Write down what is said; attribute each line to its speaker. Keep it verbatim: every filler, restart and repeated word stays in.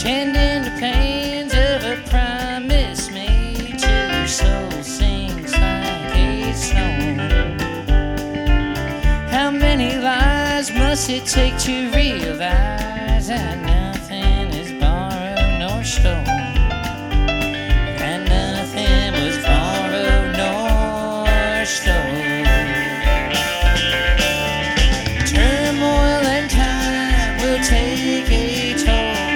Speaker 1: tending the pains of a promise made. Till your soul sings like a song. How many lies must it take to realize I know